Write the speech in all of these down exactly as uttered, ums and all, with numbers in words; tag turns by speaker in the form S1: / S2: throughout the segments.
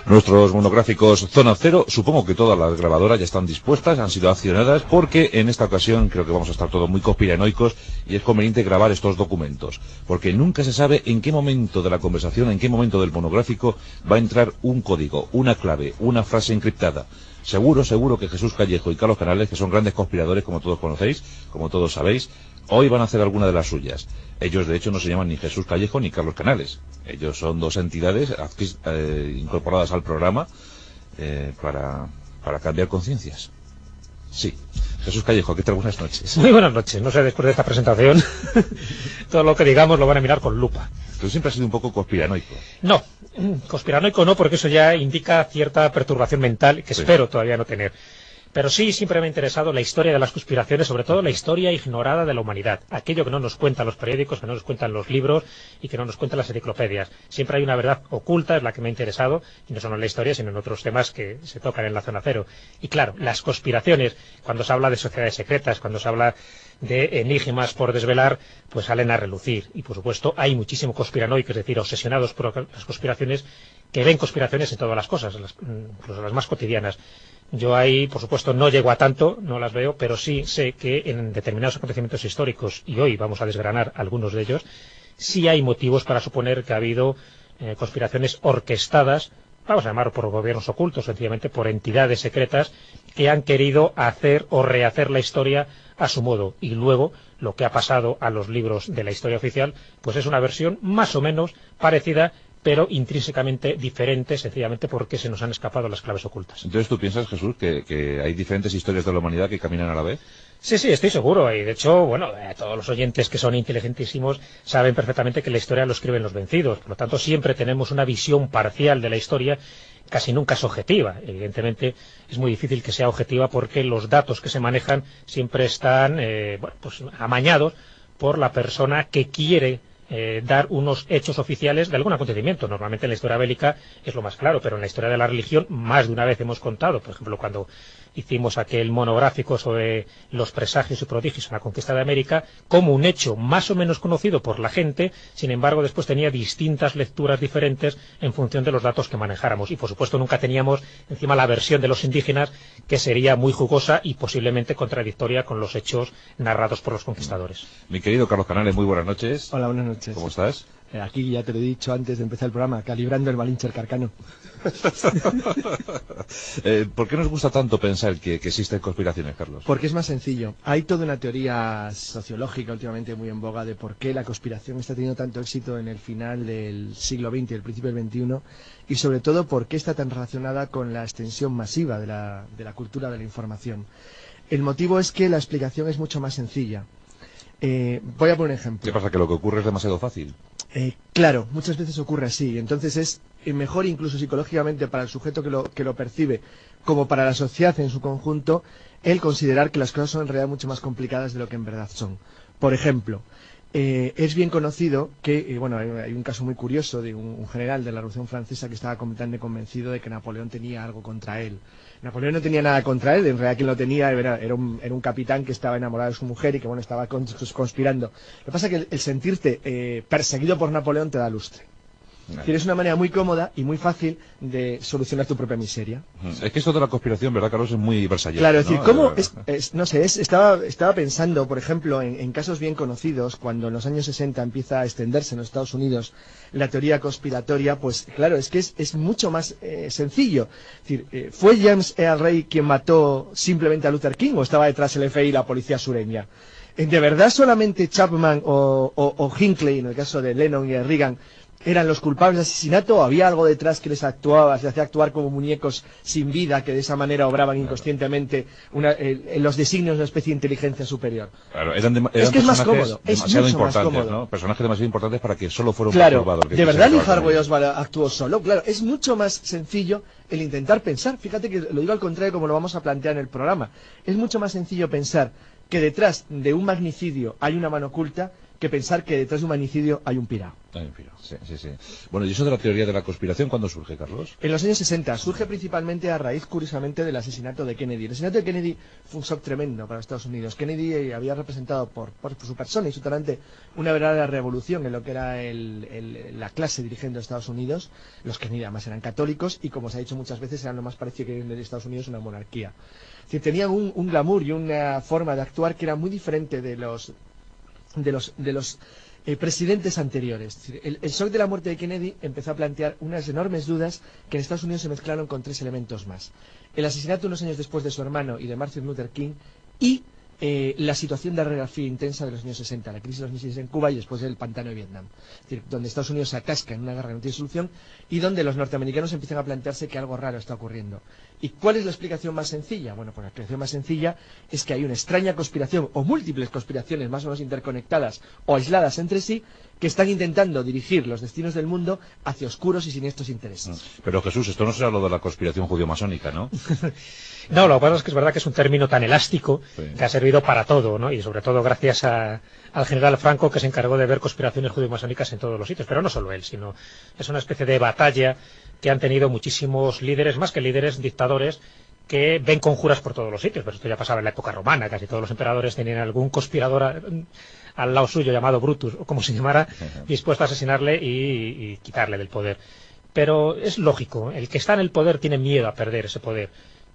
S1: Nuestros monográficos Zona Cero, supongo que todas las grabadoras ya están dispuestas, han sido accionadas, porque en esta ocasión creo que vamos a estar todos muy conspiranoicos y es conveniente grabar estos documentos, porque nunca se sabe en qué momento de la conversación, en qué momento del monográfico va a entrar un código, una clave, una frase encriptada. Seguro, seguro que Jesús Callejo y Carlos Canales, que son grandes conspiradores como todos conocéis, como todos sabéis, hoy van a hacer alguna de las suyas. Ellos de hecho no se llaman ni Jesús Callejo ni Carlos Canales. Ellos son dos entidades eh, incorporadas al programa eh, para, para cambiar conciencias. Sí. Jesús Callejo, ¿qué tal? Buenas noches.
S2: Muy buenas noches. No sé, después de esta presentación, todo lo que digamos lo van a mirar con lupa.
S1: Tú siempre has sido un poco conspiranoico.
S2: No, conspiranoico no, porque eso ya indica cierta perturbación mental que
S1: Sí.
S2: espero todavía no tener. Pero sí, siempre me ha interesado la historia de las conspiraciones, sobre todo la historia ignorada de la humanidad. Aquello que no nos cuentan los periódicos, que no nos cuentan los libros y que no nos cuentan las enciclopedias. Siempre hay una verdad oculta, es la que me ha interesado, y no solo en la historia, sino en otros temas que se tocan en la Zona Cero. Y claro, las conspiraciones, cuando se habla de sociedades secretas, cuando se habla de enigmas por desvelar, pues salen a relucir. Y por supuesto, hay muchísimo conspiranoico, es decir, obsesionados por las conspiraciones, que ven conspiraciones en todas las cosas, las, incluso las más cotidianas. Yo ahí, por supuesto, no llego a tanto, no las veo, pero sí sé que en determinados acontecimientos históricos, y hoy vamos a desgranar algunos de ellos, sí hay motivos para suponer que ha habido eh, conspiraciones orquestadas, vamos a llamar por gobiernos ocultos, sencillamente por entidades secretas, que han querido hacer o rehacer la historia a su modo. Y luego, lo que ha pasado a los libros de la historia oficial, pues es una versión más o menos parecida, pero intrínsecamente diferente, sencillamente porque se nos han escapado las claves ocultas.
S1: Entonces, ¿tú piensas, Jesús, que, que hay diferentes historias de la humanidad que caminan a la vez?
S2: Sí, sí, estoy seguro. Y de hecho, bueno, eh, todos los oyentes que son inteligentísimos saben perfectamente que la historia lo escriben los vencidos. Por lo tanto, siempre tenemos una visión parcial de la historia, casi nunca es objetiva. Evidentemente, es muy difícil que sea objetiva porque los datos que se manejan siempre están eh, bueno, pues, amañados por la persona que quiere Eh, dar unos hechos oficiales de algún acontecimiento. Normalmente en la historia bélica es lo más claro, pero en la historia de la religión más de una vez hemos contado, por ejemplo, cuando hicimos aquel monográfico sobre los presagios y prodigios en la conquista de América, como un hecho más o menos conocido por la gente, sin embargo después tenía distintas lecturas diferentes en función de los datos que manejáramos, y por supuesto nunca teníamos encima la versión de los indígenas, que sería muy jugosa y posiblemente contradictoria con los hechos narrados por los conquistadores.
S1: Mi querido Carlos Canales, muy buenas noches.
S3: Hola, buenas noches.
S1: ¿Cómo estás?
S3: Eh, aquí ya te lo he dicho antes de empezar el programa, calibrando el Malinche Carcano.
S1: eh, ¿Por qué nos gusta tanto pensar que, que existen conspiraciones, Carlos?
S3: Porque es más sencillo. Hay toda una teoría sociológica últimamente muy en boga de por qué la conspiración está teniendo tanto éxito en el final del siglo veinte y el principio del veintiuno, y sobre todo por qué está tan relacionada con la extensión masiva de la, de la cultura de la información. El motivo es que la explicación es mucho más sencilla. Eh, voy a poner un ejemplo.
S1: ¿Qué pasa? ¿Que lo que ocurre es demasiado fácil?
S3: Eh, claro, muchas veces ocurre así. Entonces es mejor incluso psicológicamente para el sujeto que lo, que lo percibe, como para la sociedad en su conjunto, el considerar que las cosas son en realidad mucho más complicadas de lo que en verdad son. Por ejemplo, eh, es bien conocido que, eh, bueno, hay, hay un caso muy curioso de un, un general de la Revolución Francesa que estaba completamente convencido de que Napoleón tenía algo contra él. Napoleón no tenía nada contra él, en realidad quien lo tenía era, era, un, era un capitán que estaba enamorado de su mujer y que bueno estaba conspirando. Lo que pasa es que el, el sentirte eh, perseguido por Napoleón te da lustre. Tienes una manera muy cómoda y muy fácil de solucionar tu propia miseria.
S1: Es que esto de la conspiración, ¿verdad, Carlos? Es muy versallero.
S3: Claro, es
S1: ¿no?
S3: decir, ¿cómo? Es, es, no sé, es, estaba, estaba pensando, por ejemplo, en, en casos bien conocidos, cuando en los años sesenta empieza a extenderse en los Estados Unidos la teoría conspiratoria, pues claro, es que es, es mucho más eh, sencillo. Es decir, eh, ¿fue James Earl Ray quien mató simplemente a Luther King o estaba detrás el F B I y la policía sureña? ¿De verdad solamente Chapman o, o, o Hinckley, en el caso de Lennon y de Reagan, eran los culpables de asesinato o había algo detrás que les actuaba, se hacía actuar como muñecos sin vida que de esa manera obraban inconscientemente una, eh, los designios de una especie de inteligencia superior?
S1: Claro, eran, de, eran
S3: es que es más cómodo, es
S1: demasiado
S3: mucho más
S1: importantes,
S3: cómodo.
S1: ¿no? Personajes demasiado importantes para que solo fuera un
S3: claro,
S1: perturbador. Que
S3: ¿de verdad Lee Harvey Oswald actuó solo? Claro, es mucho más sencillo el intentar pensar, fíjate que lo digo al contrario como lo vamos a plantear en el programa, es mucho más sencillo pensar que detrás de un magnicidio hay una mano oculta que pensar que detrás de un magnicidio hay un pirao.
S1: Hay un pirao, sí, sí, sí. Bueno, ¿y eso de la teoría de la conspiración cuándo surge, Carlos?
S3: En los años sesenta, surge principalmente a raíz, curiosamente, del asesinato de Kennedy. El asesinato de Kennedy fue un shock tremendo para los Estados Unidos. Kennedy eh, había representado por, por, por su persona y su talante una verdadera revolución en lo que era el, el, la clase dirigente de Estados Unidos. Los Kennedy además eran católicos y, como se ha dicho muchas veces, eran lo más parecido que en Estados Unidos una monarquía. Es decir, tenían un, un glamour y una forma de actuar que era muy diferente de los de los de los eh, presidentes anteriores. Es decir, el, el shock de la muerte de Kennedy empezó a plantear unas enormes dudas que en Estados Unidos se mezclaron con tres elementos más: el asesinato unos años después de su hermano y de Martin Luther King, y eh, la situación de guerra fría intensa de los años sesenta, la crisis de los misiles en Cuba y después del pantano de Vietnam. Es decir, donde Estados Unidos se atasca en una guerra que no tiene solución y donde los norteamericanos empiezan a plantearse que algo raro está ocurriendo. ¿Y cuál es la explicación más sencilla? Bueno, pues la explicación más sencilla es que hay una extraña conspiración o múltiples conspiraciones más o menos interconectadas o aisladas entre sí que están intentando dirigir los destinos del mundo hacia oscuros y siniestros intereses.
S1: Pero Jesús, esto no será lo de la conspiración judío-masónica, ¿no?
S2: No, lo que pasa es que es verdad que es un término tan elástico sí. que ha servido para todo, ¿no? Y sobre todo gracias a, al general Franco, que se encargó de ver conspiraciones judío-masónicas en todos los sitios. Pero no solo él, sino es una especie de batalla que han tenido muchísimos líderes, más que líderes, dictadores, que ven conjuras por todos los sitios. Pero esto ya pasaba en la época romana, casi todos los emperadores tenían algún conspirador a, al lado suyo llamado Brutus, o como se llamara, dispuesto a asesinarle y, y quitarle del poder. Pero es lógico, el que está en el poder tiene miedo a perder ese poder.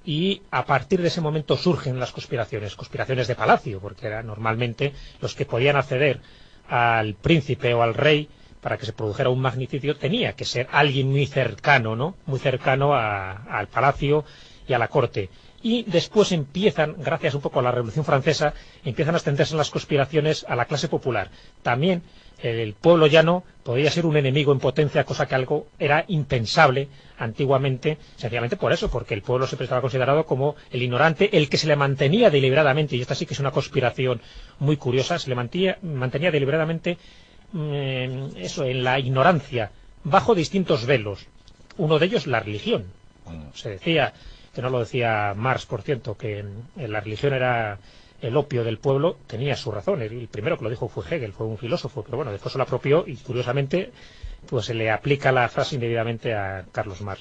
S2: Y a partir de ese momento surgen las conspiraciones, conspiraciones de palacio, porque eran normalmente los que podían acceder al príncipe o al rey para que se produjera un magnicidio, tenía que ser alguien muy cercano, ¿no? Muy cercano a, al palacio y a la corte. Y después empiezan, gracias un poco a la Revolución Francesa, empiezan a extenderse las conspiraciones a la clase popular. También el pueblo llano podía ser un enemigo en potencia, cosa que algo era impensable antiguamente, sencillamente por eso, porque el pueblo siempre estaba considerado como el ignorante, el que se le mantenía deliberadamente, y esta sí que es una conspiración muy curiosa, se le mantenía, mantenía deliberadamente eh, eso, en la ignorancia, bajo distintos velos. Uno de ellos, la religión. Se decía, que no lo decía Marx, por cierto, que la religión era el opio del pueblo, tenía su razón. El primero que lo dijo fue Hegel, fue un filósofo, pero bueno, después se lo apropió y curiosamente pues se le aplica la frase indebidamente a Carlos Marx.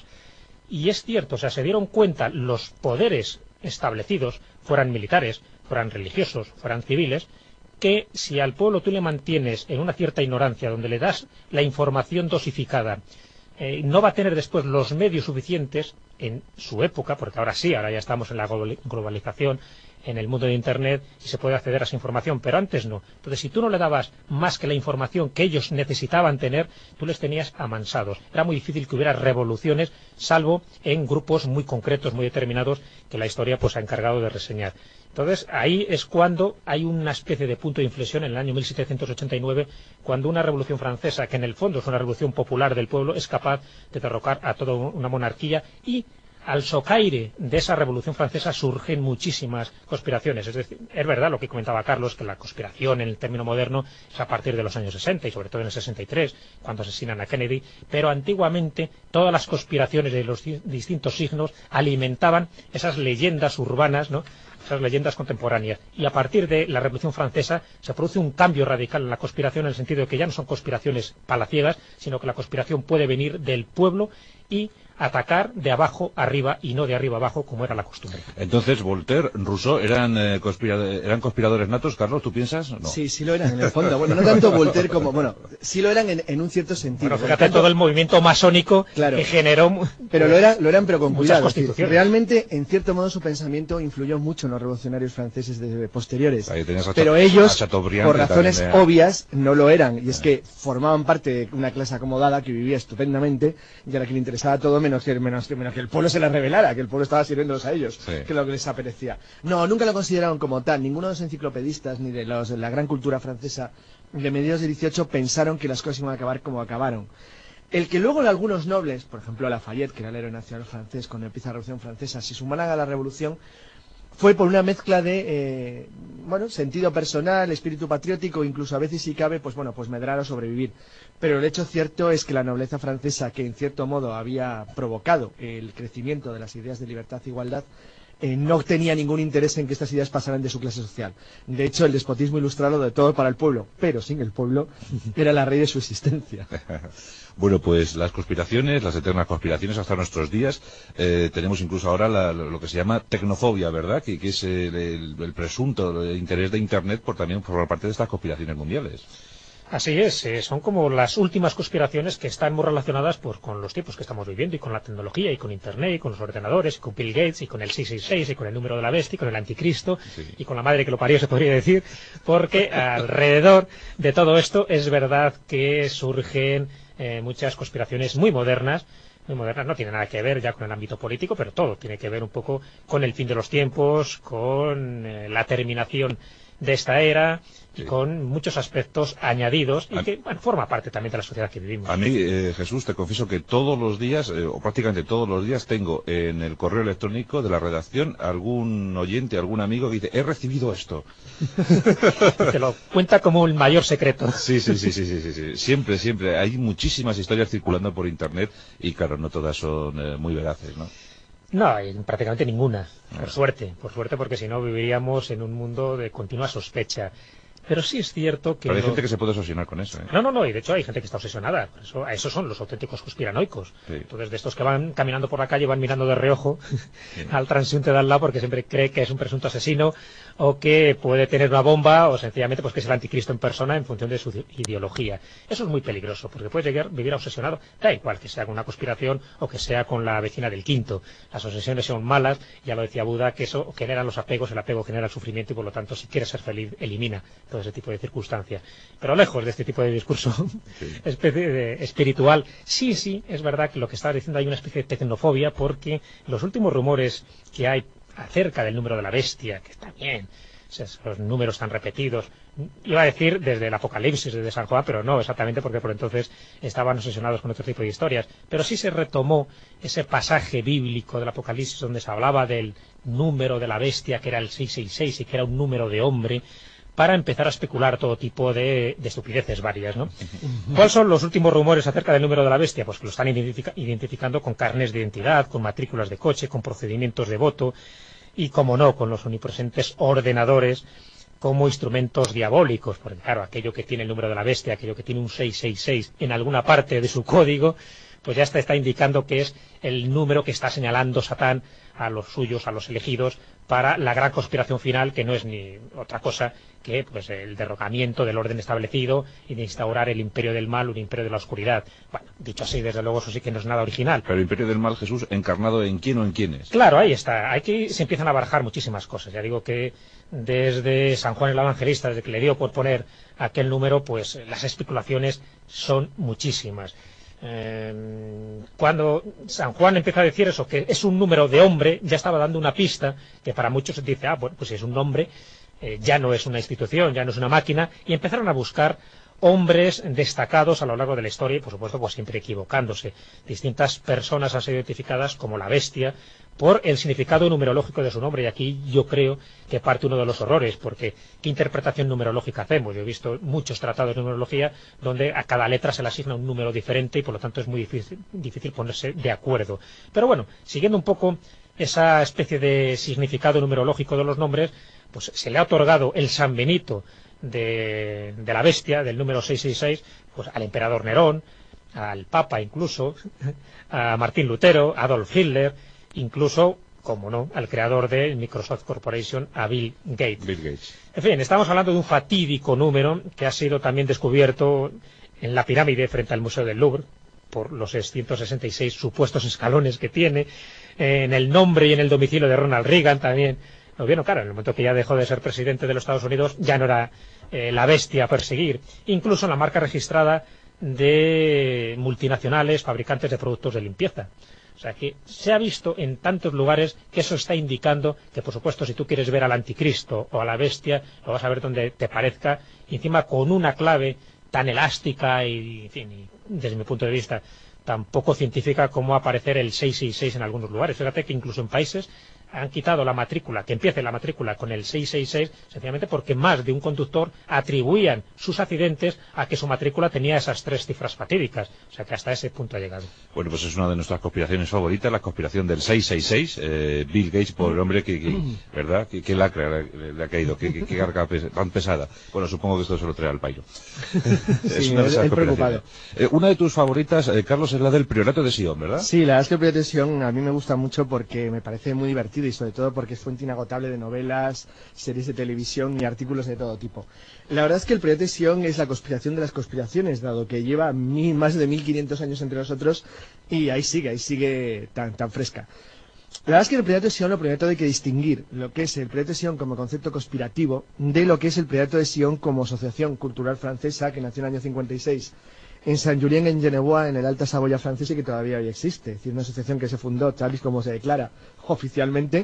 S2: Y es cierto, o sea, se dieron cuenta los poderes establecidos, fueran militares, fueran religiosos, fueran civiles, que si al pueblo tú le mantienes en una cierta ignorancia, donde le das la información dosificada, eh, no va a tener después los medios suficientes en su época, porque ahora sí, ahora ya estamos en la globalización, en el mundo de Internet, y se puede acceder a esa información, pero antes no. Entonces, si tú no le dabas más que la información que ellos necesitaban tener, tú les tenías amansados. Era muy difícil que hubiera revoluciones, salvo en grupos muy concretos, muy determinados, que la historia pues ha encargado de reseñar. Entonces, ahí es cuando hay una especie de punto de inflexión en el año mil setecientos ochenta y nueve, cuando una revolución francesa, que en el fondo es una revolución popular del pueblo, es capaz de derrocar a toda una monarquía, y al socaire de esa revolución francesa surgen muchísimas conspiraciones. Es decir, es verdad lo que comentaba Carlos, que la conspiración en el término moderno es a partir de los años sesenta y sobre todo en el sesenta y tres, cuando asesinan a Kennedy, pero antiguamente todas las conspiraciones de los distintos signos alimentaban esas leyendas urbanas, ¿no?, esas leyendas contemporáneas. Y a partir de la Revolución Francesa se produce un cambio radical en la conspiración, en el sentido de que ya no son conspiraciones palaciegas, sino que la conspiración puede venir del pueblo y atacar de abajo arriba y no de arriba abajo, como era la costumbre.
S1: Entonces, Voltaire, Rousseau, ¿eran, eh, conspira eran conspiradores natos, Carlos? ¿Tú piensas? No.
S3: Sí, sí lo eran, en el fondo. Bueno, no tanto Voltaire como... Bueno, sí lo eran en, en un cierto sentido.
S2: Bueno, fíjate tanto, todo el movimiento masónico, claro, que generó...
S3: Pero lo, era, lo eran, pero con cuidado. Realmente, en cierto modo, su pensamiento influyó mucho en los revolucionarios franceses de, de posteriores.
S1: Ahí tenías a
S3: pero
S1: a
S3: ellos,
S1: Chateaubriand,
S3: por razones
S1: también,
S3: obvias, no lo eran. Y es que formaban parte de una clase acomodada que vivía estupendamente y a la que le interesaba todo menos que, menos que, menos que el pueblo se la revelara, que el pueblo estaba sirviéndolos a ellos, sí, que es lo que les apetecía. No, nunca lo consideraron como tal. Ninguno de los enciclopedistas ni de los de la gran cultura francesa de mediados del dieciocho pensaron que las cosas iban a acabar como acabaron. El que luego algunos nobles, por ejemplo Lafayette, que era el héroe nacional francés cuando empieza la Revolución Francesa, se sumaran a la revolución, fue por una mezcla de eh, bueno, sentido personal, espíritu patriótico, incluso a veces, si cabe, pues bueno, pues medrar o sobrevivir. Pero el hecho cierto es que la nobleza francesa, que en cierto modo había provocado el crecimiento de las ideas de libertad e igualdad, eh, no tenía ningún interés en que estas ideas pasaran de su clase social. De hecho, el despotismo ilustrado de todo para el pueblo, pero sin el pueblo, era la raíz de su existencia.
S1: Bueno, pues las conspiraciones, las eternas conspiraciones hasta nuestros días, eh, tenemos incluso ahora la, lo que se llama tecnofobia, ¿verdad? Que, que es el, el, el presunto el interés de Internet por también formar parte de estas conspiraciones mundiales.
S2: Así es, eh, son como las últimas conspiraciones que están muy relacionadas pues, con los tiempos que estamos viviendo y con la tecnología y con Internet y con los ordenadores y con Bill Gates y con el seiscientos sesenta y seis y con el número de la bestia y con el anticristo sí. y con la madre que lo parió, se podría decir, porque alrededor de todo esto es verdad que surgen eh, muchas conspiraciones muy modernas, muy modernas, no tiene nada que ver ya con el ámbito político, pero todo tiene que ver un poco con el fin de los tiempos, con eh, la terminación de esta era y sí. con muchos aspectos añadidos y a que bueno, forma parte también de la sociedad que vivimos.
S1: A mí, eh, Jesús, te confieso que todos los días, eh, o prácticamente todos los días, tengo en el correo electrónico de la redacción algún oyente, algún amigo que dice, he recibido esto.
S2: Te lo cuenta como el mayor secreto.
S1: Sí, sí, sí, sí, sí, sí, sí. Siempre, siempre. Hay muchísimas historias circulando por Internet y claro, no todas son eh, muy veraces, ¿no?
S2: No, prácticamente ninguna, por suerte, por suerte, porque si no viviríamos en un mundo de continua sospecha. Pero sí es cierto que...
S1: Pero hay
S2: no...
S1: gente que se puede obsesionar con eso, ¿eh?
S2: No, no, no, y de hecho hay gente que está obsesionada. Por eso, a esos son los auténticos conspiranoicos. Sí. Entonces, de estos que van caminando por la calle, van mirando de reojo sí. al transeúnte de al lado porque siempre cree que es un presunto asesino o que puede tener una bomba o sencillamente pues que es el anticristo en persona en función de su ideología. Eso es muy peligroso porque puedes llegar a vivir obsesionado. Da igual que sea con una conspiración o que sea con la vecina del quinto. Las obsesiones son malas, ya lo decía Buda, que eso genera los apegos, el apego genera el sufrimiento y por lo tanto si quieres ser feliz, elimina todo ese tipo de circunstancias. Pero lejos de este tipo de discurso sí. especie de espiritual, sí, sí, es verdad que lo que estaba diciendo hay una especie de tecnofobia porque los últimos rumores que hay acerca del número de la bestia, que está bien, o sea, los números están repetidos, iba a decir desde el Apocalipsis, desde San Juan, pero no exactamente porque por entonces estaban obsesionados con otro tipo de historias, pero sí se retomó ese pasaje bíblico del Apocalipsis donde se hablaba del número de la bestia que era el seiscientos sesenta y seis y que era un número de hombre, para empezar a especular todo tipo de, de estupideces varias, ¿no? ¿Cuáles son los últimos rumores acerca del número de la bestia? Pues que lo están identific identificando con carnes de identidad, con matrículas de coche, con procedimientos de voto y, como no, con los omnipresentes ordenadores como instrumentos diabólicos, porque claro, aquello que tiene el número de la bestia, aquello que tiene un seiscientos sesenta y seis en alguna parte de su código, pues ya está, está indicando que es el número que está señalando Satán a los suyos, a los elegidos, para la gran conspiración final, que no es ni otra cosa que pues el derrocamiento del orden establecido y de instaurar el imperio del mal, un imperio de la oscuridad. Bueno, dicho así, desde luego eso sí que no es nada original.
S1: Pero el imperio del mal, Jesús, ¿encarnado en quién o en quiénes?
S2: Claro, ahí está. Aquí se empiezan a barajar muchísimas cosas. Ya digo que desde San Juan el Evangelista, desde que le dio por poner aquel número, pues las especulaciones son muchísimas. Eh, cuando San Juan empieza a decir eso, que es un número de hombre, ya estaba dando una pista que para muchos se dice, ah, bueno, pues si es un hombre, eh, ya no es una institución, ya no es una máquina, y empezaron a buscar hombres destacados a lo largo de la historia y por supuesto pues siempre equivocándose. Distintas personas han sido identificadas como la bestia por el significado numerológico de su nombre y aquí yo creo que parte uno de los horrores porque ¿qué interpretación numerológica hacemos? Yo he visto muchos tratados de numerología donde a cada letra se le asigna un número diferente y por lo tanto es muy difícil, difícil ponerse de acuerdo. Pero bueno, siguiendo un poco esa especie de significado numerológico de los nombres, pues se le ha otorgado el San Benito De, de la bestia, del número seiscientos sesenta y seis, pues al emperador Nerón, al Papa incluso, a Martín Lutero, a Adolf Hitler, incluso, como no, al creador de Microsoft Corporation, a Bill Gates.
S1: Bill Gates.
S2: En fin, estamos hablando de un fatídico número que ha sido también descubierto en la pirámide frente al Museo del Louvre, por los seiscientos sesenta y seis supuestos escalones que tiene, en el nombre y en el domicilio de Ronald Reagan también. Lo vieron, claro, en el momento que ya dejó de ser presidente de los Estados Unidos, ya no era eh, la bestia a perseguir. Incluso en la marca registrada de multinacionales, fabricantes de productos de limpieza. O sea que se ha visto en tantos lugares que eso está indicando que, por supuesto, si tú quieres ver al anticristo o a la bestia, lo vas a ver donde te parezca, y encima con una clave tan elástica y, en fin, y, desde mi punto de vista, tan poco científica como aparecer el seiscientos sesenta y seis en algunos lugares. Fíjate que incluso en países han quitado la matrícula, que empiece la matrícula con el seiscientos sesenta y seis, sencillamente porque más de un conductor atribuían sus accidentes a que su matrícula tenía esas tres cifras fatídicas. O sea que hasta ese punto ha llegado.
S1: Bueno, pues es una de nuestras conspiraciones favoritas, la conspiración del seiscientos sesenta y seis. Eh, Bill Gates, por el hombre que, que ¿verdad? Que, que lacra le, le ha caído, que, que, que carga pes tan pesada. Bueno, supongo que esto se lo trae al pairo. Es
S3: Sí,
S1: una de esas
S3: es preocupado.
S1: Eh, una de tus favoritas, eh, Carlos, es la del Priorato de Sion, ¿verdad?
S3: Sí, la verdad es que el Priorato de Sion a mí me gusta mucho porque me parece muy divertido y sobre todo porque es fuente inagotable de novelas, series de televisión y artículos de todo tipo. La verdad es que el Priorato de Sion es la conspiración de las conspiraciones, dado que lleva mil, más de mil quinientos años entre nosotros y ahí sigue, ahí sigue tan, tan fresca. La verdad es que en el Priorato de Sion lo primero todo hay que distinguir lo que es el Priorato de Sion como concepto conspirativo de lo que es el Priorato de Sion como asociación cultural francesa que nació en el año cincuenta y seis en Saint-Julien en Genevois, en el Alta Saboya francesa y que todavía hoy existe. Es decir, una asociación que se fundó, tal como se declara oficialmente,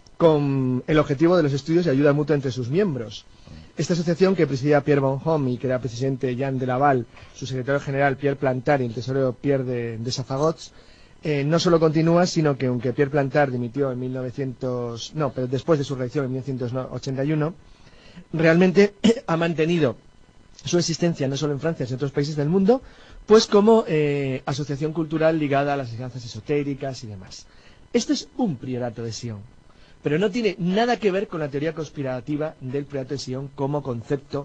S3: con el objetivo de los estudios y ayuda mutua entre sus miembros. Esta asociación, que presidía Pierre Bonhomme y que era presidente Jean de Laval, su secretario general Pierre Plantard y el tesorero Pierre de, de Safagots, eh, no solo continúa, sino que aunque Pierre Plantard dimitió en mil novecientos... No, pero después de su reelección en mil novecientos ochenta y uno, realmente ha mantenido su existencia no solo en Francia, sino en otros países del mundo, pues como eh, asociación cultural ligada a las enseñanzas esotéricas y demás. Esto es un Priorato de Sion, pero no tiene nada que ver con la teoría conspirativa del Priorato de Sion como concepto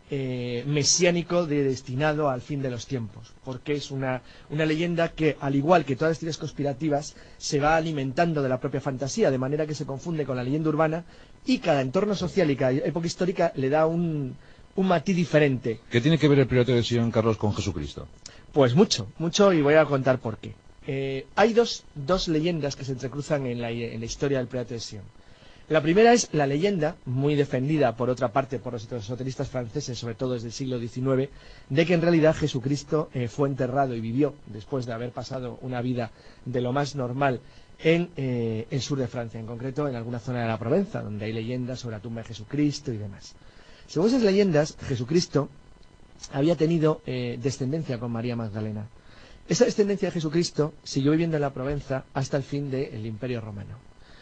S3: eh, mesiánico de destinado al fin de los tiempos, porque es una, una leyenda que, al igual que todas las teorías conspirativas, se va alimentando de la propia fantasía, de manera que se confunde con la leyenda urbana y cada entorno social y cada época histórica le da un... un matiz diferente.
S1: ¿Qué tiene que ver el Priorato de Sion, Carlos, con Jesucristo?
S3: Pues mucho, mucho, y voy a contar por qué. Eh, hay dos, dos leyendas que se entrecruzan en la, en la historia del Priorato de Sion. La primera es la leyenda, muy defendida por otra parte por los esoteristas franceses, sobre todo desde el siglo diecinueve, de que en realidad Jesucristo eh, fue enterrado y vivió, después de haber pasado una vida de lo más normal, en eh, el sur de Francia, en concreto en alguna zona de la Provenza, donde hay leyendas sobre la tumba de Jesucristo y demás. Según esas leyendas, Jesucristo había tenido eh, descendencia con María Magdalena. Esa descendencia de Jesucristo siguió viviendo en la Provenza hasta el fin del Imperio Romano.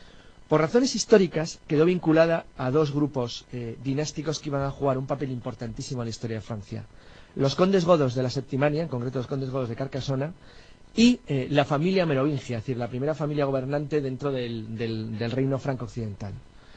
S3: Por razones históricas, quedó vinculada a dos grupos eh, dinásticos que iban a jugar un papel importantísimo en la historia de Francia. Los condes godos de la Septimania, en concreto los condes godos de Carcasona, y eh, la familia merovingia, es decir, la primera familia gobernante dentro del, del, del reino franco-occidental.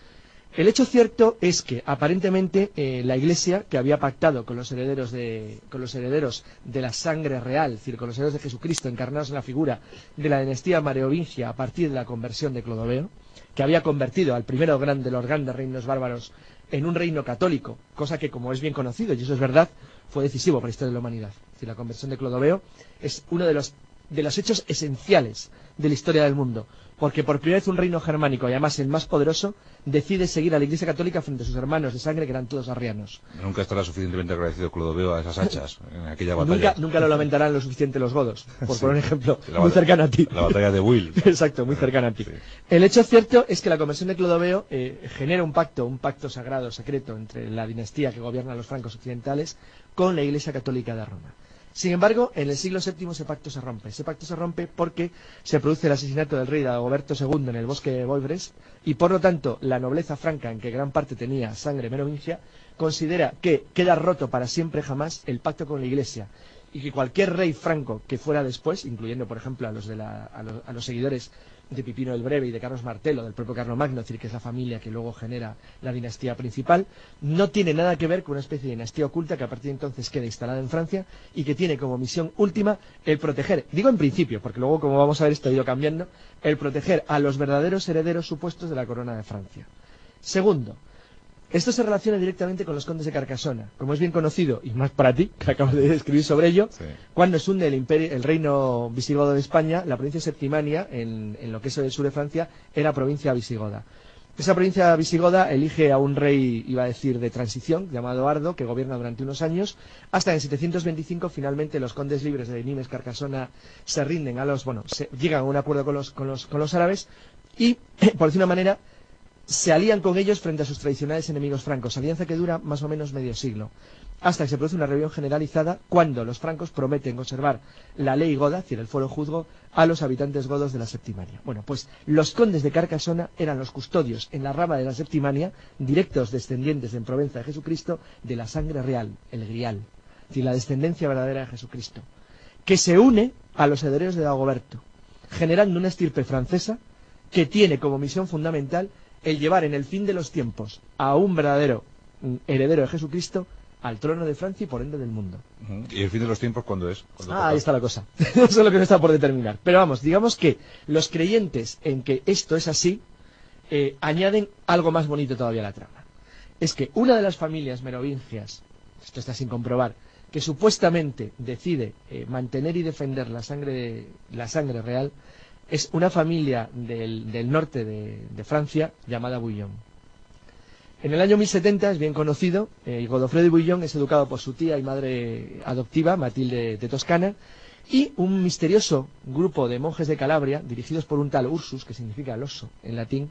S3: El hecho cierto es que, aparentemente, eh, la Iglesia, que había pactado con los herederos de, con los herederos de la sangre real, es decir, con los herederos de Jesucristo, encarnados en la figura de la dinastía merovingia a partir de la conversión de Clodoveo, que había convertido al primero gran de los grandes reinos bárbaros en un reino católico, cosa que, como es bien conocido, y eso es verdad, fue decisivo para la historia de la humanidad. Es decir, la conversión de Clodoveo es uno de los, de los hechos esenciales de la historia del mundo, porque por primera vez un reino germánico, y además el más poderoso, decide seguir a la Iglesia Católica frente a sus hermanos de sangre, que eran todos arrianos.
S1: Nunca estará suficientemente agradecido Clodoveo a esas hachas en aquella batalla.
S3: Nunca, nunca lo lamentarán lo suficiente los godos, por
S1: Sí.
S3: poner un ejemplo
S1: La
S3: muy
S1: bat-
S3: cercano a ti.
S1: La batalla de Will.
S3: Exacto, muy cercano a ti.
S1: Sí.
S3: El hecho cierto es que la conversión de Clodoveo eh, genera un pacto, un pacto sagrado, secreto, entre la dinastía que gobierna los francos occidentales con la Iglesia Católica de Roma. Sin embargo, en el siglo séptimo ese pacto se rompe. Ese pacto se rompe porque se produce el asesinato del rey Dagoberto segundo en el bosque de Boivres y, por lo tanto, la nobleza franca, en que gran parte tenía sangre merovingia, considera que queda roto para siempre jamás el pacto con la Iglesia y que cualquier rey franco que fuera después, incluyendo, por ejemplo, a los, de la, a los, a los seguidores de Pipino el Breve y de Carlos Martelo, del propio Carlomagno, es decir, que es la familia que luego genera la dinastía principal, no tiene nada que ver con una especie de dinastía oculta que a partir de entonces queda instalada en Francia y que tiene como misión última el proteger, digo en principio, porque luego, como vamos a ver, esto ha ido cambiando, el proteger a los verdaderos herederos supuestos de la corona de Francia. Segundo, esto se relaciona directamente con los condes de Carcasona, como es bien conocido, y más para ti, que acabas de escribir sobre ello,
S1: Sí.
S3: cuando se hunde el, imperio, el reino visigodo de España, la provincia septimania, en, en lo que es el sur de Francia, era provincia visigoda. Esa provincia visigoda elige a un rey, iba a decir, de transición, llamado Ardo, que gobierna durante unos años, hasta que en setecientos veinticinco finalmente los condes libres de Nimes, Carcasona, se rinden a los, bueno, se, llegan a un acuerdo con los, con los, con los árabes y, por decir una manera, se alían con ellos frente a sus tradicionales enemigos francos, alianza que dura más o menos medio siglo. hasta que se produce una rebelión generalizada cuando los francos prometen conservar la ley goda, es decir, el fuero juzgo, a los habitantes godos de la Septimania. Bueno, pues los condes de Carcasona eran los custodios en la rama de la Septimania, directos descendientes en Provenza de Jesucristo, de la sangre real, el grial, es decir, la descendencia verdadera de Jesucristo, que se une a los herederos de Dagoberto, generando una estirpe francesa que tiene como misión fundamental el llevar en el fin de los tiempos a un verdadero heredero de Jesucristo al trono de Francia y por ende del mundo.
S1: ¿Y el fin de los tiempos cuándo es? ¿Cuándo
S3: Ah,
S1: toca?
S3: ahí está la cosa. Eso es lo que no está por determinar. Pero vamos, digamos que los creyentes en que esto es así, eh, añaden algo más bonito todavía a la trama. Es que una de las familias merovingias, esto está sin comprobar, que supuestamente decide eh, mantener y defender la sangre, de, la sangre real, es una familia del, del norte de, de Francia llamada Bouillon. En el año mil setenta es bien conocido, eh, Godofredo de Bouillon es educado por su tía y madre adoptiva, Matilde de Toscana, y un misterioso grupo de monjes de Calabria, dirigidos por un tal Ursus, que significa el oso en latín,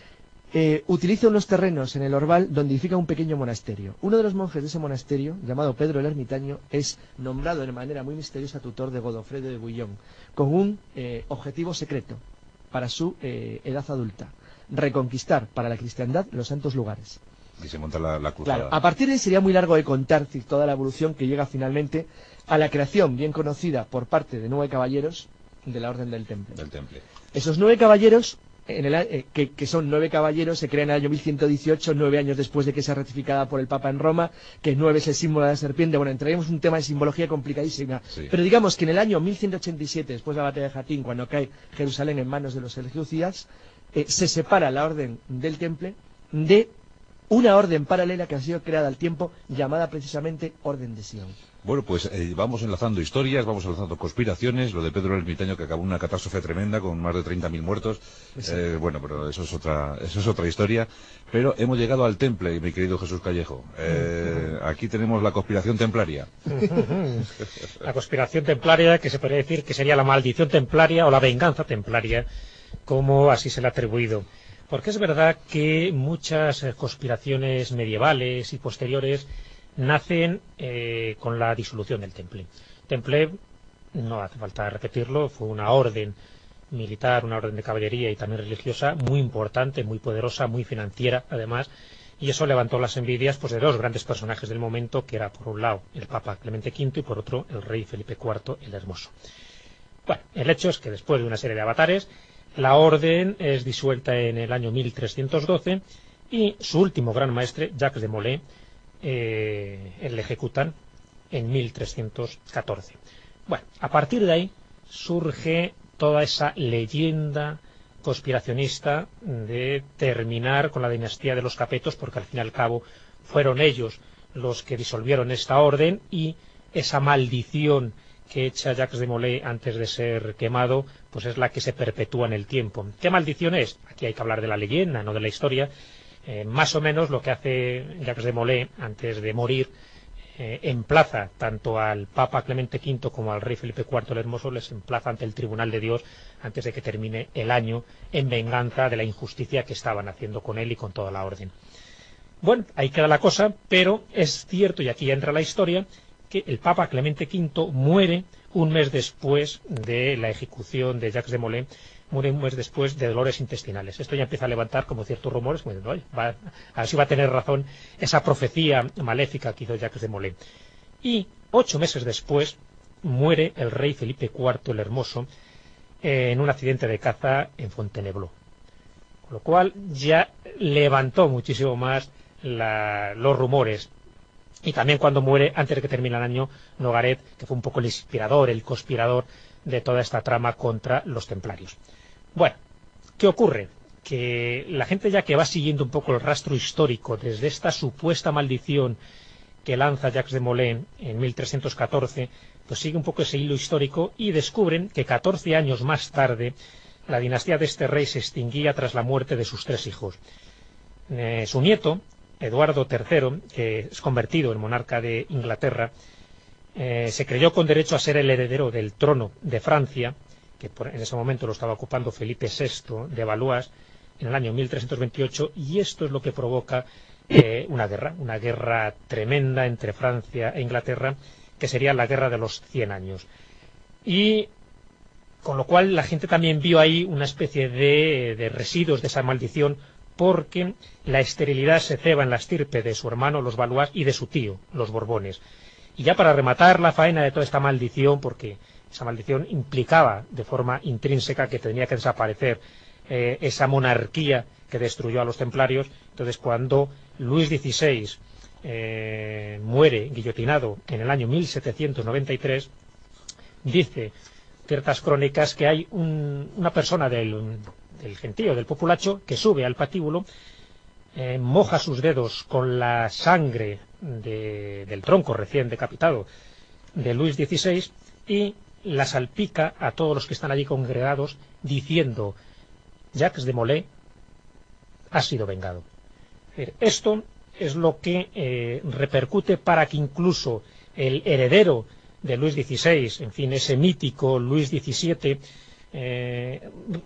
S3: eh, utiliza unos terrenos en el Orval donde edifica un pequeño monasterio. Uno de los monjes de ese monasterio, llamado Pedro el Ermitaño, es nombrado de manera muy misteriosa tutor de Godofredo de Bouillon, con un eh, objetivo secreto para su eh, edad adulta: reconquistar para la cristiandad los santos lugares.
S1: Y se monta la, la cruzada.
S3: Claro, a partir de ahí sería muy largo de contar toda la evolución que llega finalmente a la creación bien conocida por parte de nueve caballeros de la Orden del Temple.
S1: Del Temple.
S3: Esos nueve caballeros, en el, eh, que, que son nueve caballeros, se crean en el año mil ciento dieciocho, nueve años después de que sea ratificada por el Papa en Roma, que nueve es el símbolo de la serpiente. Bueno, entraríamos en un tema de simbología complicadísima.
S1: Sí.
S3: Pero digamos que en el año mil ciento ochenta y siete, después de la batalla de Jatín, cuando cae Jerusalén en manos de los selyúcidas, eh, se separa la Orden del Temple de una orden paralela que ha sido creada al tiempo, llamada precisamente Orden de Sion.
S1: Bueno, pues eh, vamos enlazando historias, vamos enlazando conspiraciones, lo de Pedro el Ermitaño, que acabó en una catástrofe tremenda con más de treinta mil muertos. Eh, bueno, pero eso es otra eso es otra historia. Pero hemos llegado al Temple, mi querido Jesús Callejo. Eh, aquí tenemos la conspiración templaria.
S2: La conspiración templaria, que se podría decir que sería la maldición templaria o la venganza templaria, como así se le ha atribuido. Porque es verdad que muchas conspiraciones medievales y posteriores nacen eh, con la disolución del Temple. Temple, no hace falta repetirlo, fue una orden militar, una orden de caballería y también religiosa muy importante, muy poderosa, muy financiera además, y eso levantó las envidias pues de dos grandes personajes del momento, que era por un lado el Papa Clemente quinto y por otro el rey Felipe cuarto el Hermoso. Bueno, el hecho es que después de una serie de avatares, la orden es disuelta en el año mil trescientos doce y su último gran maestre, Jacques de Molay, eh, le ejecutan en mil trescientos catorce. Bueno, a partir de ahí surge toda esa leyenda conspiracionista de terminar con la dinastía de los Capetos, porque al fin y al cabo fueron ellos los que disolvieron esta orden, y esa maldición que echa Jacques de Molay antes de ser quemado, pues es la que se perpetúa en el tiempo. ¿Qué maldición es? Aquí hay que hablar de la leyenda, no de la historia. Eh, más o menos lo que hace Jacques de Molay antes de morir, eh, emplaza tanto al Papa Clemente quinto como al rey Felipe cuarto el Hermoso, les emplaza ante el Tribunal de Dios antes de que termine el año, en venganza de la injusticia que estaban haciendo con él y con toda la orden. Bueno, ahí queda la cosa, pero es cierto, y aquí ya entra la historia, que el Papa Clemente quinto muere un mes después de la ejecución de Jacques de Molay, muere un mes después de dolores intestinales. Esto ya empieza a levantar como ciertos rumores, como diciendo, oye, va, a ver si va a tener razón esa profecía maléfica que hizo Jacques de Molay. Y ocho meses después muere el rey Felipe cuarto el Hermoso en un accidente de caza en Fontainebleau. Con lo cual ya levantó muchísimo más la, los rumores. Y también cuando muere, antes de que termine el año, Nogaret, que fue un poco el inspirador, el conspirador de toda esta trama contra los templarios. Bueno, ¿qué ocurre? Que la gente ya que va siguiendo un poco el rastro histórico desde esta supuesta maldición que lanza Jacques de Molay en mil trescientos catorce, pues sigue un poco ese hilo histórico y descubren que catorce años más tarde la dinastía de este rey se extinguía tras la muerte de sus tres hijos. Eh, su nieto, Eduardo tercero, que es convertido en monarca de Inglaterra, eh, se creyó con derecho a ser el heredero del trono de Francia, que por, en ese momento lo estaba ocupando Felipe sexto de Valois en el año mil trescientos veintiocho, y esto es lo que provoca eh, una guerra, una guerra tremenda entre Francia e Inglaterra, que sería la guerra de los cien años. Y con lo cual la gente también vio ahí una especie de, de residuos de esa maldición, porque la esterilidad se ceba en la estirpe de su hermano, los Valois, y de su tío, los Borbones. Y ya para rematar la faena de toda esta maldición, porque esa maldición implicaba de forma intrínseca que tenía que desaparecer eh, esa monarquía que destruyó a los templarios, entonces cuando Luis dieciséis eh, muere guillotinado en el año mil setecientos noventa y tres, dice ciertas crónicas que hay un, una persona del, del gentío, del populacho, que sube al patíbulo, eh, moja sus dedos con la sangre de, del tronco recién decapitado de Luis dieciséis y la salpica a todos los que están allí congregados, diciendo: Jacques de Molay ha sido vengado. Esto es lo que eh, repercute para que incluso el heredero de Luis dieciséis, en fin, ese mítico Luis diecisiete, eh,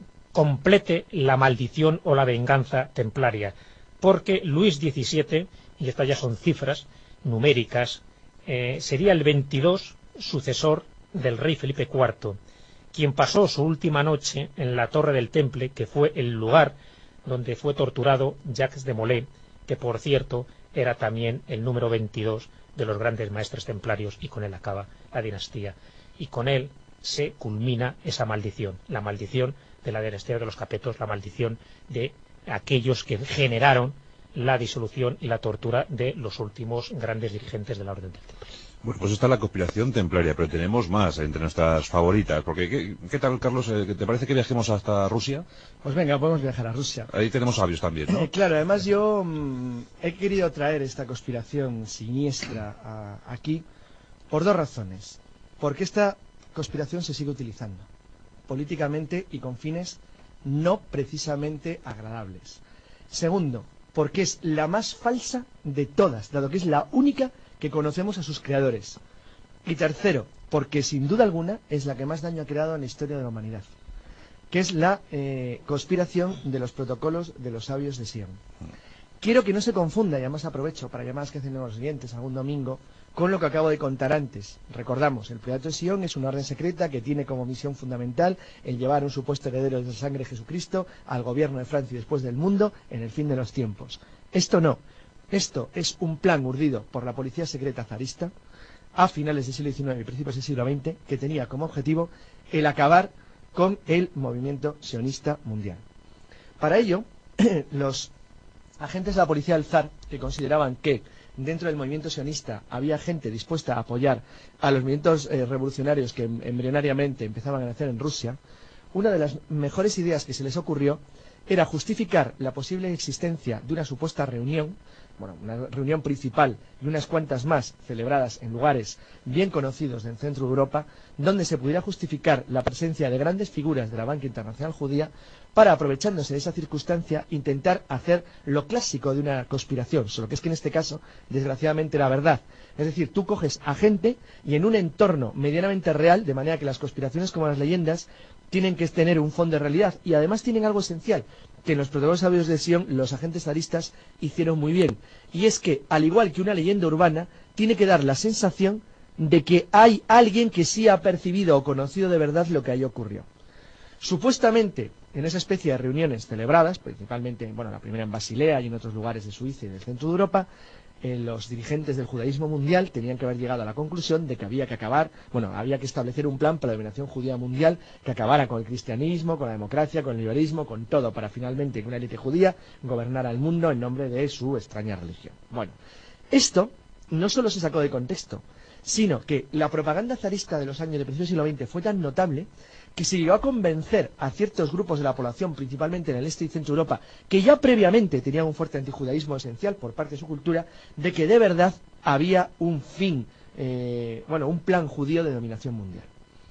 S2: complete la maldición o la venganza templaria, porque Luis diecisiete, y estas ya son cifras numéricas, eh, sería el veintidós sucesor del rey Felipe cuarto, quien pasó su última noche en la Torre del Temple, que fue el lugar donde fue torturado Jacques de Molay, que por cierto era también el número veintidós de los grandes maestres templarios, y con él acaba la dinastía, y con él se culmina esa maldición, la maldición de la dinastía de los Capetos, la maldición de aquellos que generaron la disolución y la tortura de los últimos grandes dirigentes de la Orden del Temple.
S1: Bueno, pues está la conspiración templaria, pero tenemos más entre nuestras favoritas, porque ¿qué, qué tal, Carlos? ¿Te parece que viajemos hasta Rusia?
S3: Pues venga, podemos viajar a Rusia.
S1: Ahí tenemos sabios también, ¿no?
S3: Eh, claro, además yo mmm, he querido traer esta conspiración siniestra a, aquí por dos razones. Porque esta conspiración se sigue utilizando políticamente y con fines no precisamente agradables. Segundo, porque es la más falsa de todas, dado que es la única que conocemos a sus creadores. Y tercero, porque sin duda alguna es la que más daño ha creado en la historia de la humanidad, que es la eh, conspiración de los protocolos de los sabios de Sion. Quiero que no se confunda, y además aprovecho para llamadas que hacen los oyentes algún domingo, con lo que acabo de contar antes. Recordamos, el Priorato de Sion es una orden secreta que tiene como misión fundamental el llevar un supuesto heredero de la sangre de Jesucristo al gobierno de Francia y después del mundo en el fin de los tiempos. Esto no. Esto es un plan urdido por la policía secreta zarista a finales del siglo diecinueve y principios del siglo veinte, que tenía como objetivo el acabar con el movimiento sionista mundial. Para ello, los agentes de la policía del zar, que consideraban que dentro del movimiento sionista había gente dispuesta a apoyar a los movimientos eh, revolucionarios que embrionariamente empezaban a nacer en Rusia, una de las mejores ideas que se les ocurrió era justificar la posible existencia de una supuesta reunión, bueno, una reunión principal y unas cuantas más celebradas en lugares bien conocidos del centro de Europa, donde se pudiera justificar la presencia de grandes figuras de la banca internacional judía para, aprovechándose de esa circunstancia, intentar hacer lo clásico de una conspiración, solo que es que en este caso, desgraciadamente, era verdad. Es decir, tú coges a gente y en un entorno medianamente real, de manera que las conspiraciones como las leyendas tienen que tener un fondo de realidad, y además tienen algo esencial, que en los protocolos sabios de Sion los agentes zaristas hicieron muy bien, y es que, al igual que una leyenda urbana, tiene que dar la sensación de que hay alguien que sí ha percibido o conocido de verdad lo que ahí ocurrió. Supuestamente, en esa especie de reuniones celebradas, principalmente, bueno, la primera en Basilea y en otros lugares de Suiza y del centro de Europa, eh, los dirigentes del judaísmo mundial tenían que haber llegado a la conclusión de que había que acabar, bueno, había que establecer un plan para la dominación judía mundial que acabara con el cristianismo, con la democracia, con el liberalismo, con todo, para finalmente que una élite judía gobernara el mundo en nombre de su extraña religión. Bueno, esto no solo se sacó de contexto, sino que la propaganda zarista de los años de principios del siglo veinte fue tan notable que se llegó a convencer a ciertos grupos de la población, principalmente en el este y centro de Europa, que ya previamente tenían un fuerte antijudaísmo esencial por parte de su cultura, de que de verdad había un fin, eh, bueno, un plan judío de dominación mundial.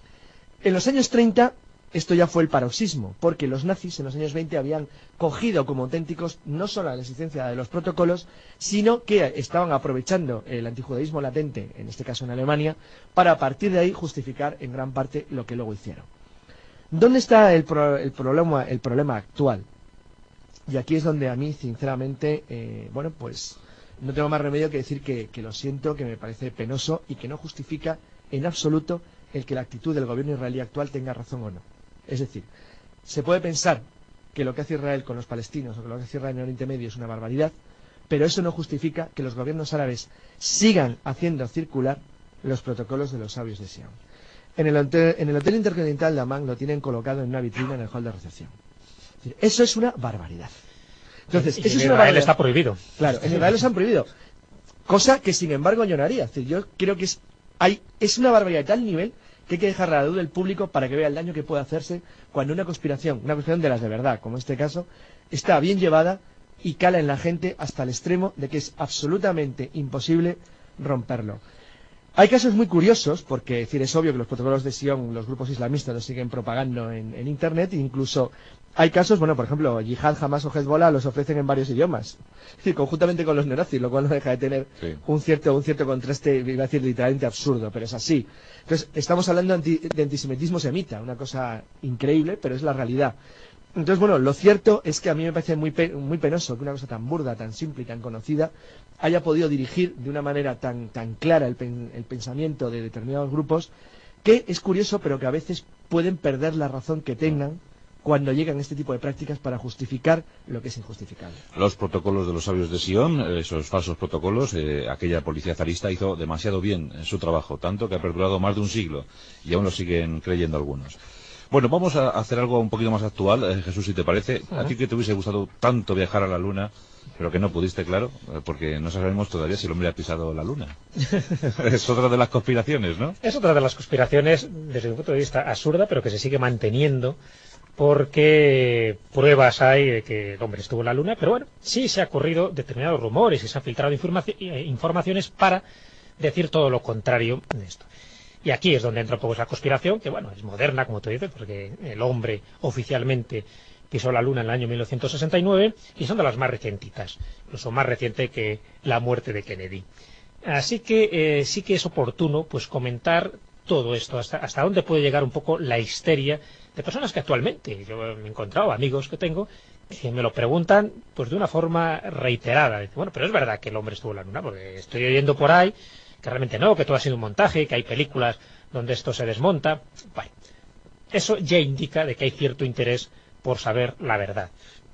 S3: En los años treinta, esto ya fue el paroxismo, porque los nazis en los años veinte habían cogido como auténticos no solo la existencia de los protocolos, sino que estaban aprovechando el antijudaísmo latente, en este caso en Alemania, para a partir de ahí justificar en gran parte lo que luego hicieron. ¿Dónde está el, pro el, problema, el problema actual? Y aquí es donde a mí, sinceramente, eh, bueno, pues no tengo más remedio que decir que, que lo siento, que me parece penoso y que no justifica en absoluto el que la actitud del gobierno israelí actual tenga razón o no. Es decir, se puede pensar que lo que hace Israel con los palestinos o que lo que hace Israel en el Oriente Medio es una barbaridad, pero eso no justifica que los gobiernos árabes sigan haciendo circular los protocolos de los sabios de Sion. En el hotel, en el hotel intercontinental de Amán lo tienen colocado en una vitrina en el hall de recepción. Es decir, eso es una barbaridad. Entonces,
S2: y
S3: eso
S2: en
S3: es una
S2: Israel
S3: barbaridad.
S2: está prohibido.
S3: Claro, en Israel los han prohibido. Cosa que, sin embargo, yo no haría. Es decir, yo creo que es, hay, es una barbaridad de tal nivel que hay que dejar a la duda del público para que vea el daño que puede hacerse cuando una conspiración, una conspiración de las de verdad, como en este caso, está bien llevada y cala en la gente hasta el extremo de que es absolutamente imposible romperlo. Hay casos muy curiosos, porque es decir, es obvio que los protocolos de Sion, los grupos islamistas los siguen propagando en, en Internet, e incluso hay casos, bueno, por ejemplo, Yihad, Hamas o Hezbollah los ofrecen en varios idiomas, es decir, conjuntamente con los neonazis, lo cual no deja de tener sí. un cierto un cierto contraste, iba a decir literalmente absurdo, pero es así. Entonces, estamos hablando anti, de antisemitismo semita, una cosa increíble, pero es la realidad. Entonces, bueno, lo cierto es que a mí me parece muy, pe muy penoso que una cosa tan burda, tan simple y tan conocida haya podido dirigir de una manera tan, tan clara el, pen el pensamiento de determinados grupos, que es curioso, pero que a veces pueden perder la razón que tengan cuando llegan este tipo de prácticas para justificar lo que es injustificable.
S1: Los protocolos de los sabios de Sion, esos falsos protocolos, eh, aquella policía zarista hizo demasiado bien en su trabajo, tanto que ha perdurado más de un siglo y aún lo siguen creyendo algunos. Bueno, vamos a hacer algo un poquito más actual, eh, Jesús, si te parece. Uh-huh. A ti que te hubiese gustado tanto viajar a la Luna, pero que no pudiste, claro, porque no sabemos todavía si el hombre ha pisado la Luna. Es otra de las conspiraciones, ¿no?
S2: Es otra de las conspiraciones, desde mi punto de vista, absurda, pero que se sigue manteniendo, porque pruebas hay de que el hombre estuvo en la Luna, pero bueno, sí se han ocurrido determinados rumores y se han filtrado informaci informaciones para decir todo lo contrario de esto. Y aquí es donde entra un poco esa conspiración, que bueno, es moderna, como tú dices, porque el hombre oficialmente pisó la Luna en el año mil novecientos sesenta y nueve y son de las más recientitas, incluso más reciente que la muerte de Kennedy. Así que eh, sí que es oportuno pues comentar todo esto, hasta, hasta dónde puede llegar un poco la histeria de personas que actualmente, yo me he encontrado amigos que tengo, que me lo preguntan pues de una forma reiterada. Dice, bueno, pero es verdad que el hombre estuvo en la Luna, porque estoy oyendo por ahí que realmente no, que todo ha sido un montaje, que hay películas donde esto se desmonta. Bueno, eso ya indica de que hay cierto interés por saber la verdad.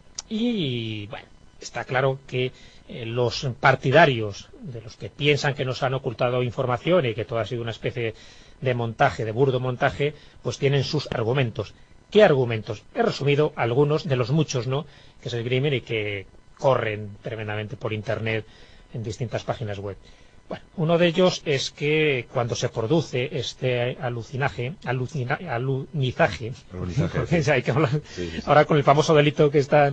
S2: Y bueno, está claro que eh, los partidarios de los que piensan que nos han ocultado información y que todo ha sido una especie de montaje, de burdo montaje, pues tienen sus argumentos. ¿Qué argumentos? He resumido algunos de los muchos, ¿no?, que se esgrimen y que corren tremendamente por Internet en distintas páginas web. Bueno, uno de ellos es que cuando se produce este alucinaje, alucina, alunizaje, alunizaje sí. hay que hablar, sí, sí, sí. ahora con el famoso delito que están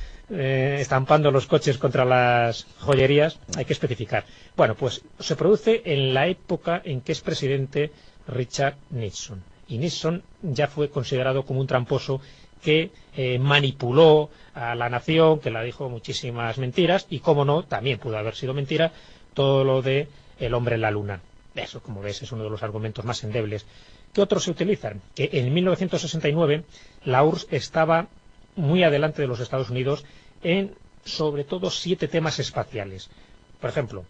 S2: eh, estampando los coches contra las joyerías, hay que especificar. Bueno, pues se produce en la época en que es presidente Richard Nixon. Y Nixon ya fue considerado como un tramposo que eh, manipuló a la nación, que la dijo muchísimas mentiras, y cómo no, también pudo haber sido mentira, todo lo de el hombre en la Luna. Eso, como ves, es uno de los argumentos más endebles. ¿Qué otros se utilizan? Que en mil novecientos sesenta y nueve la U R S S estaba muy adelante de los Estados Unidos en, sobre todo, siete temas espaciales. Por ejemplo,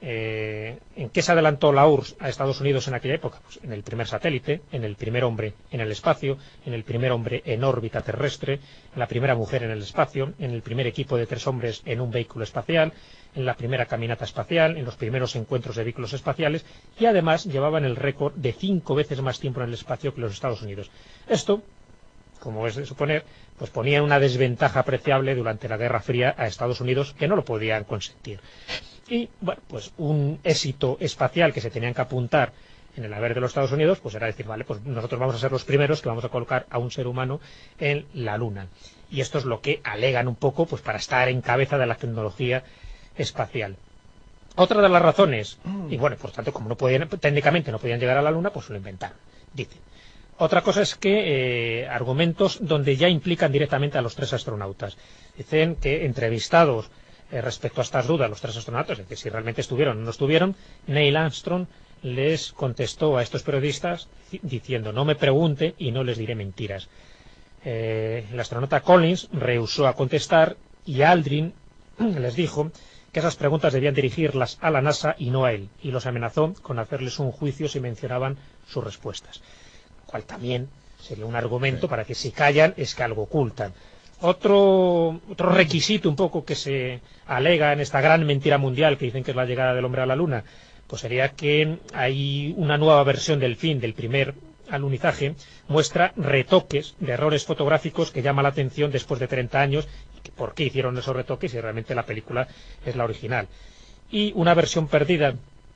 S2: eh, ¿en qué se adelantó la U R S S a Estados Unidos en aquella época? Pues en el primer satélite, en el primer hombre en el espacio, en el primer hombre en órbita terrestre, en la primera mujer en el espacio, en el primer equipo de tres hombres en un vehículo espacial, en la primera caminata espacial, en los primeros encuentros de vehículos espaciales, y además llevaban el récord de cinco veces más tiempo en el espacio que los Estados Unidos. Esto, como es de suponer, pues ponía en una desventaja apreciable durante la Guerra Fría a Estados Unidos, que no lo podían consentir. Y, bueno, pues un éxito espacial que se tenían que apuntar en el haber de los Estados Unidos, pues era decir, vale, pues nosotros vamos a ser los primeros que vamos a colocar a un ser humano en la Luna. Y esto es lo que alegan un poco, pues para estar en cabeza de la tecnología espacial. Otra de las razones, y bueno, por tanto, como no podían, técnicamente no podían llegar a la Luna, pues lo inventaron, dicen. Otra cosa es que eh, argumentos donde ya implican directamente a los tres astronautas. Dicen que entrevistados eh, respecto a estas dudas, los tres astronautas, es decir, si realmente estuvieron o no estuvieron, Neil Armstrong les contestó a estos periodistas diciendo, no me pregunte y no les diré mentiras. Eh, el astronauta Collins rehusó a contestar y Aldrin les dijo que esas preguntas debían dirigirlas a la NASA y no a él, y los amenazó con hacerles un juicio si mencionaban sus respuestas, lo cual también sería un argumento para que si callan es que algo ocultan. Otro, otro requisito un poco que se alega en esta gran mentira mundial que dicen que es la llegada del hombre a la Luna, pues sería que hay una nueva versión del film, del primer alunizaje, muestra retoques de errores fotográficos que llama la atención después de treinta años. ¿Por qué hicieron esos retoques si realmente la película es la original? Y una versión perdida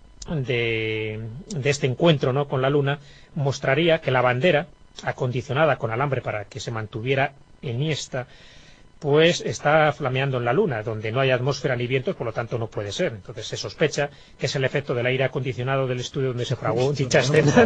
S2: de, de este encuentro, ¿no?, con la Luna mostraría que la bandera, acondicionada con alambre para que se mantuviera enhiesta, pues está flameando en la Luna, donde no hay atmósfera ni vientos, por lo tanto no puede ser. Entonces se sospecha que es el efecto del aire acondicionado del estudio donde se fraguó dicha escena.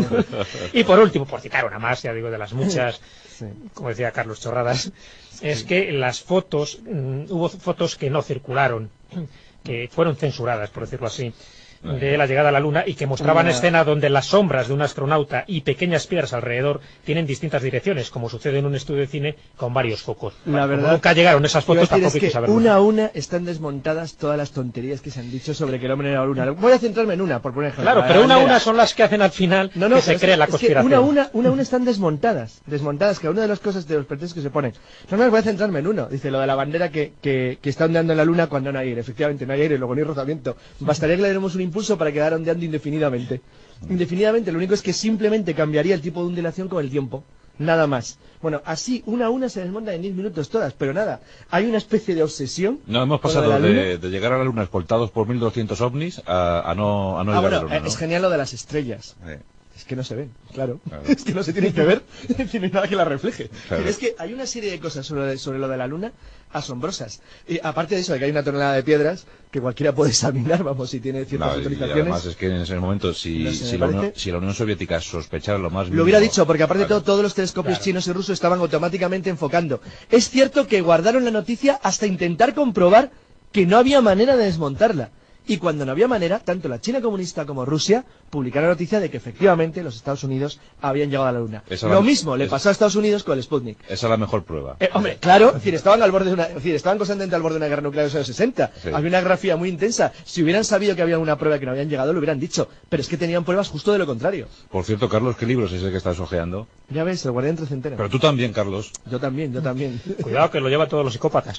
S2: Y por último, por citar una más, ya digo, de las muchas, sí, como decía Carlos, chorradas, es sí. que las fotos, mmm, hubo fotos que no circularon, que fueron censuradas, por decirlo así, de la llegada a la Luna, y que mostraban una escena donde las sombras de un astronauta y pequeñas piedras alrededor tienen distintas direcciones, como sucede en un estudio de cine con varios focos.
S3: La
S2: bueno,
S3: verdad,
S2: nunca llegaron esas fotos, tampoco
S3: es
S2: hay que
S3: que
S2: saberlo.
S3: Una a una están desmontadas todas las tonterías que se han dicho sobre que el hombre era la Luna. Voy a centrarme en una, por poner ejemplo.
S2: Claro, pero una a una son las que hacen al final no, no, que se cree la conspiración.
S3: Una a una, una a una están desmontadas, desmontadas, que una de las cosas de los pretextos que se ponen. No, no, voy a centrarme en uno. Dice lo de la bandera que, que, que está ondeando en la Luna cuando no hay aire. Efectivamente, no hay aire, luego no hay rozamiento. Bastaría que le diéramos un impulso para quedar ondeando indefinidamente. Indefinidamente. Indefinidamente, lo único es que simplemente cambiaría el tipo de ondulación con el tiempo. Nada más. Bueno, así, una a una se desmontan en diez minutos todas, pero nada. Hay una especie de obsesión.
S1: No, hemos pasado de, de, de llegar a la Luna escoltados por mil doscientos ovnis a, a no, a no
S3: ah,
S1: llegar
S3: bueno,
S1: a la Luna, ¿no?
S3: Es genial lo de las estrellas.
S1: Eh.
S3: Es que no se ven, claro. claro. Es que no se tienen que ver. No hay nada que las refleje.
S1: Claro.
S3: Pero es que hay una serie de cosas sobre, sobre lo de la Luna asombrosas. Y aparte de eso, de que hay una tonelada de piedras que cualquiera puede examinar, vamos, si tiene ciertas
S1: no,
S3: autorizaciones.
S1: Y además es que en ese momento, si,
S3: no sé,
S1: si, la Unión, si la Unión Soviética sospechara lo más mínimo...
S3: Lo hubiera dicho, porque aparte
S1: claro.
S3: de todo, todos los telescopios
S2: claro.
S3: chinos y rusos estaban automáticamente enfocando. Es cierto que guardaron la noticia hasta intentar comprobar que no había manera de desmontarla. Y cuando no había manera, tanto la China comunista como Rusia publicaron la noticia de que efectivamente los Estados Unidos habían llegado a la Luna.
S1: Esa
S3: Lo
S1: la,
S3: mismo le
S1: es,
S3: pasó a Estados Unidos con el Sputnik.
S1: Esa es la mejor prueba.
S3: Eh, hombre, claro, es decir, estaban al borde de una, es decir, estaban constantemente al borde de una guerra nuclear en los años sesenta. Sí. Había una grafía muy intensa. Si hubieran sabido que había una prueba que no habían llegado, lo hubieran dicho. Pero es que tenían pruebas justo de lo contrario.
S1: Por cierto, Carlos, ¿qué libro es ese que estás hojeando?
S3: Ya ves, el guardián entre centenas.
S1: Pero tú también, Carlos.
S3: Yo también, yo también.
S2: Cuidado que lo llevan todos los psicópatas.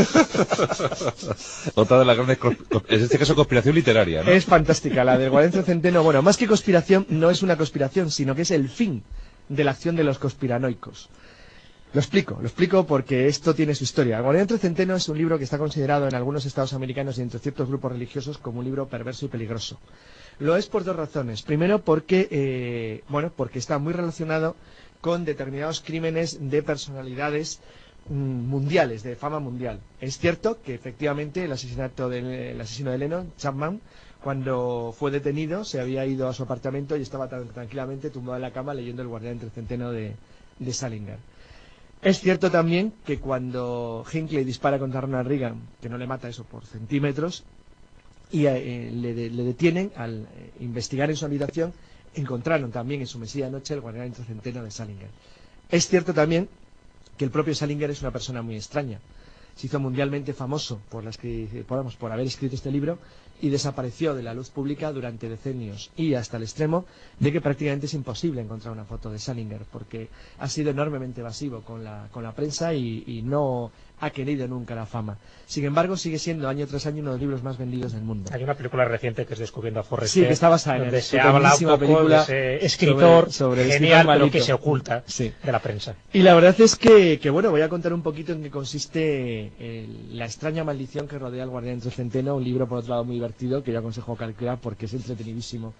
S1: Otra de las grandes, en este caso, conspiración literaria, ¿no?
S3: Es fantástica, la del guardián entre centenas. Bueno, más que conspiración, no es una conspiración, sino que es el fin de la acción de los conspiranoicos. Lo explico, lo explico porque esto tiene su historia. El guardián entre centenas es un libro que está considerado en algunos estados americanos y entre ciertos grupos religiosos como un libro perverso y peligroso. Lo es por dos razones. Primero porque, eh, bueno, porque está muy relacionado con determinados crímenes de personalidades mmm, mundiales, de fama mundial. Es cierto que efectivamente el asesinato del el asesino de Lennon, Chapman, cuando fue detenido, se había ido a su apartamento y estaba tan tranquilamente tumbado en la cama leyendo El guardián entre centeno de, de Salinger. Es cierto también que cuando Hinckley dispara contra Ronald Reagan, que no le mata eso por centímetros, y eh, le, de, le detienen, al eh, investigar en su habitación, encontraron también en su mesilla de noche el guardián entre centeno de Salinger. Es cierto también que el propio Salinger es una persona muy extraña. Se hizo mundialmente famoso por, las que, por, por haber escrito este libro y desapareció de la luz pública durante decenios y hasta el extremo de que prácticamente es imposible encontrar una foto de Salinger porque ha sido enormemente evasivo con la, con la prensa y, y no ha querido nunca la fama. Sin embargo, sigue siendo año tras año uno de los libros más vendidos del mundo.
S2: Hay una película reciente que es Descubriendo a Forrester,
S3: sí, que está basada en
S2: donde
S3: él,
S2: se habla un poco de ese escritor sobre, sobre genial, escritor pero que se oculta sí. de la prensa.
S3: Y la verdad es que, que, bueno, voy a contar un poquito en qué consiste el, la extraña maldición que rodea al guardián entre centeno, un libro por otro lado muy divertido que yo aconsejo calcular porque es entretenidísimo.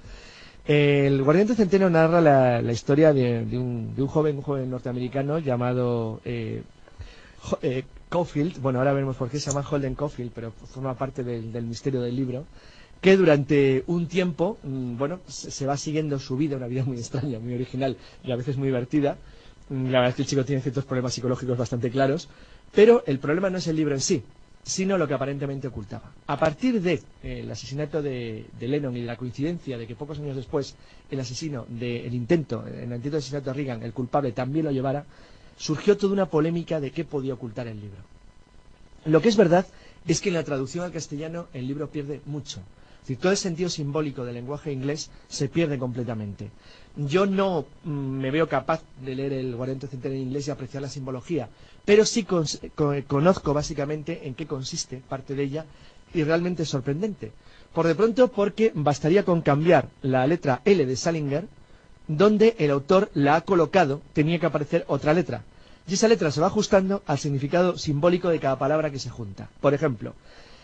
S3: El guardián entre centeno narra la, la historia de, de, un, de un joven, un joven norteamericano llamado eh, eh, Caulfield, bueno, ahora veremos por qué se llama Holden Caulfield, pero forma parte del, del misterio del libro, que durante un tiempo, mmm, bueno, se, se va siguiendo su vida, una vida muy extraña, muy original y a veces muy divertida. La verdad es que el chico tiene ciertos problemas psicológicos bastante claros, pero el problema no es el libro en sí, sino lo que aparentemente ocultaba. A partir del de, eh, asesinato de, de Lennon y de la coincidencia de que pocos años después el asesino del intento, el intento de asesinato de Reagan, el culpable también lo llevara, surgió toda una polémica de qué podía ocultar el libro. Lo que es verdad es que en la traducción al castellano el libro pierde mucho. Es decir, todo el sentido simbólico del lenguaje inglés se pierde completamente. Yo no mm, me veo capaz de leer el Guardián Trascendente en inglés y apreciar la simbología, pero sí con, con, conozco básicamente en qué consiste parte de ella, y realmente es sorprendente. Por de pronto, porque bastaría con cambiar la letra L de Salinger, donde el autor la ha colocado, tenía que aparecer otra letra. Y esa letra se va ajustando al significado simbólico de cada palabra que se junta. Por ejemplo,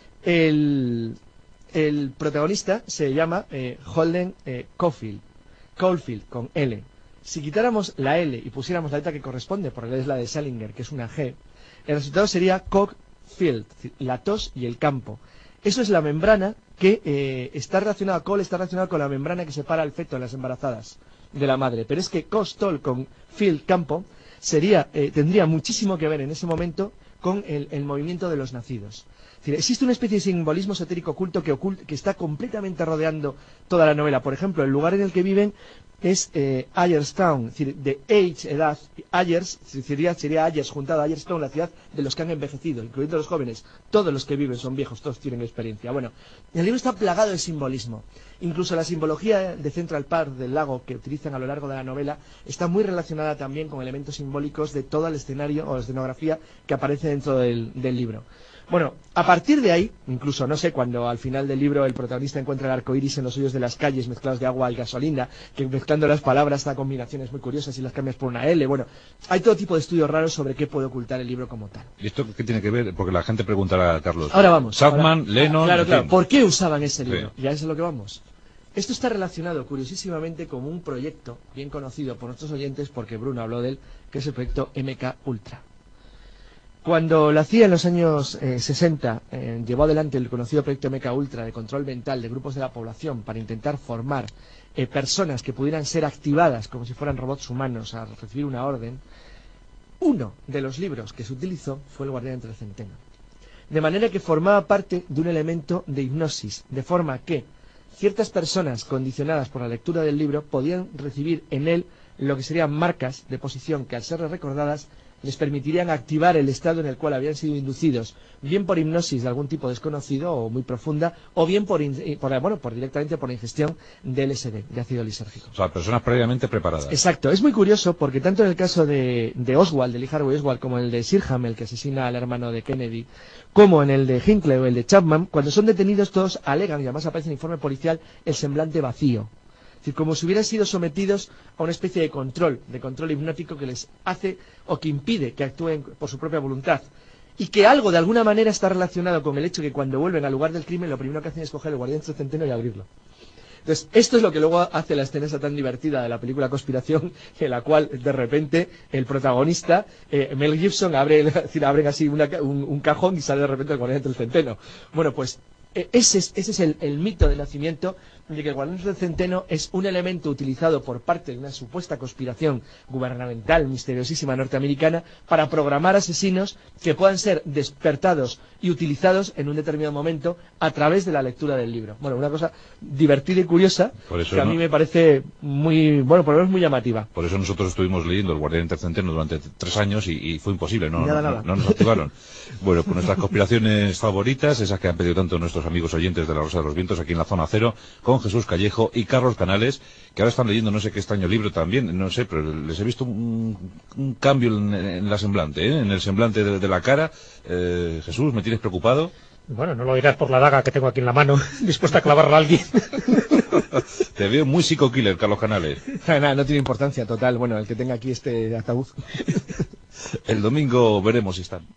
S3: el, el protagonista se llama eh, Holden eh, Caulfield, Caulfield con L. Si quitáramos la L y pusiéramos la letra que corresponde, porque es la de Salinger, que es una G, el resultado sería Cogfield, la tos y el campo. Eso es la membrana que eh, está relacionada, Col está relacionada con la membrana que separa al feto en las embarazadas de la madre. Pero es que Costol con Field, campo, sería, eh, tendría muchísimo que ver en ese momento con el, el movimiento de los nacidos. Es decir, existe una especie de simbolismo esotérico oculto que, ocult que está completamente rodeando toda la novela. Por ejemplo, el lugar en el que viven es eh, Ayerstown, es decir, de age, edad. Ayers sería, sería Ayers juntado a Ayerstown, la ciudad de los que han envejecido, incluyendo los jóvenes. Todos los que viven son viejos, todos tienen experiencia. Bueno, el libro está plagado de simbolismo. Incluso la simbología de Central Park, del lago, que utilizan a lo largo de la novela, está muy relacionada también con elementos simbólicos de todo el escenario o la escenografía que aparece dentro del, del libro. Bueno, a partir de ahí, incluso, no sé, cuando al final del libro el protagonista encuentra el arco iris en los hoyos de las calles mezclados de agua y gasolina, que mezclando las palabras da combinaciones muy curiosas y las cambias por una L, bueno, hay todo tipo de estudios raros sobre qué puede ocultar el libro como tal.
S1: ¿Y esto qué tiene que ver? Porque la gente preguntará, Carlos.
S3: Ahora vamos.
S1: Chapman,
S3: ahora,
S1: Lennon...
S3: Claro, claro, ¿por qué usaban ese libro?
S1: Sí.
S3: Ya es a lo que vamos. Esto está relacionado, curiosísimamente, con un proyecto bien conocido por nuestros oyentes, porque Bruno habló de él, que es el proyecto M K Ultra. Cuando la C I A en los años eh, sesenta eh, llevó adelante el conocido proyecto M K Ultra de control mental de grupos de la población para intentar formar eh, personas que pudieran ser activadas como si fueran robots humanos a recibir una orden, uno de los libros que se utilizó fue El Guardián entre el Centeno. De manera que formaba parte de un elemento de hipnosis, de forma que ciertas personas condicionadas por la lectura del libro podían recibir en él lo que serían marcas de posición que al ser recordadas les permitirían activar el estado en el cual habían sido inducidos, bien por hipnosis de algún tipo desconocido o muy profunda, o bien por, por, bueno, por directamente por ingestión de L S D, de ácido lisérgico.
S1: O sea, personas previamente preparadas.
S3: Exacto. Es muy curioso porque tanto en el caso de, de Oswald, de Lee Harvey Oswald, como en el de Sirham, el que asesina al hermano de Kennedy, como en el de Hinckley o el de Chapman, cuando son detenidos todos alegan, y además aparece en el informe policial, el semblante vacío. Es decir, como si hubieran sido sometidos a una especie de control, de control hipnótico que les hace o que impide que actúen por su propia voluntad. Y que algo de alguna manera está relacionado con el hecho que cuando vuelven al lugar del crimen lo primero que hacen es coger el guardián centeno y abrirlo. Entonces, esto es lo que luego hace la escena esa tan divertida de la película Conspiración, en la cual de repente el protagonista, eh, Mel Gibson, abre, es decir, abren así una, un, un cajón y sale de repente el guardián del centeno. Bueno, pues ese es, ese es el, el mito de nacimiento de que el guardián del centeno es un elemento utilizado por parte de una supuesta conspiración gubernamental misteriosísima norteamericana para programar asesinos que puedan ser despertados y utilizados en un determinado momento a través de la lectura del libro. Bueno, una cosa divertida y curiosa que a mí no... me parece muy, bueno, por lo menos muy llamativa.
S1: Por eso nosotros estuvimos leyendo el Guardián del Centeno durante tres años y, y fue imposible, no,
S3: nada,
S1: no,
S3: nada.
S1: no nos activaron. Bueno, pues nuestras conspiraciones favoritas, esas que han pedido tanto nuestros amigos oyentes de la Rosa de los Vientos aquí en la Zona Cero, con Jesús Callejo y Carlos Canales, que ahora están leyendo no sé qué extraño libro también, no sé, pero les he visto un, un cambio en, en la semblante, ¿eh? en el semblante de, de la cara. Eh, Jesús, ¿me tienes preocupado?
S2: Bueno, no lo dirás por la daga que tengo aquí en la mano, dispuesta a clavarla a alguien.
S1: Te veo muy psico-killer, Carlos Canales.
S3: Nada, no tiene importancia, total. Bueno, el que tenga aquí este ataúd.
S1: El domingo veremos si están.